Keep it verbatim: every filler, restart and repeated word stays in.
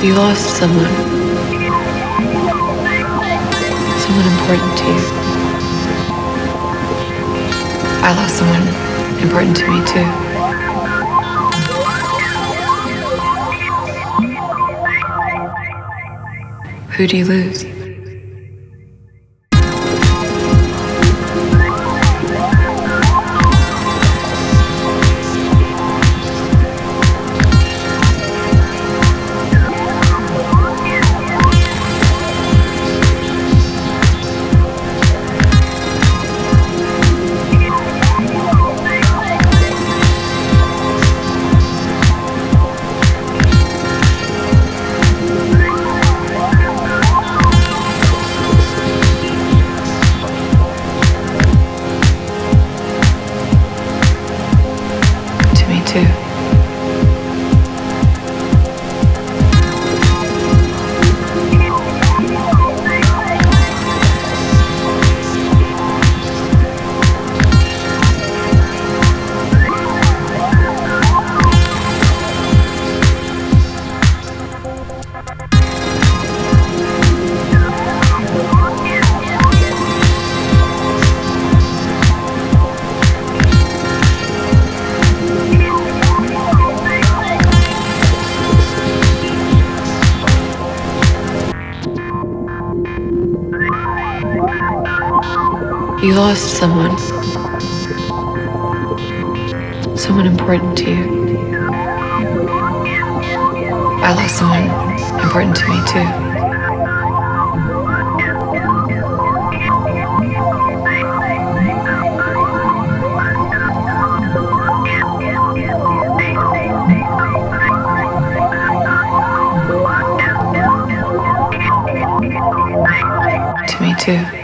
You lost someone, someone important to you. I lost someone important to me too. Who do you lose? Too. You lost someone, someone important to you. I lost someone important to me too. To me too.